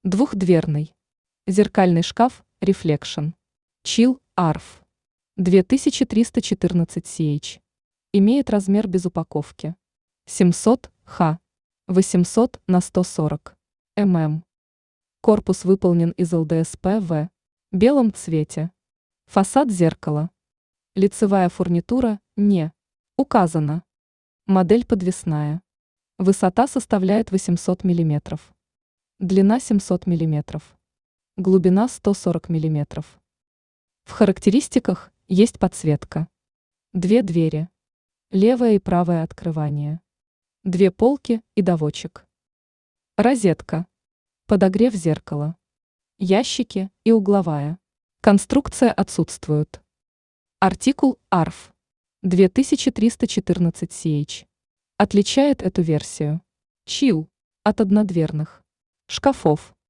Двухдверный. Зеркальный шкаф Reflection. Chill ARF. 2314 CH. Имеет размер без упаковки. 700 х. 800 на 140 мм. Корпус выполнен из ЛДСП в белом цвете. Фасад зеркала. Лицевая фурнитура не указана. Модель подвесная. Высота составляет 800 мм. Длина 700 мм. Глубина 140 мм. В характеристиках есть подсветка. 2 двери. Левое и правое открывание. 2 полки и доводчик. Розетка. Подогрев зеркала. Ящики и угловая. Конструкция отсутствует. Артикул ARF 2314 CH. Отличает эту версию Chill от однодверных шкафов.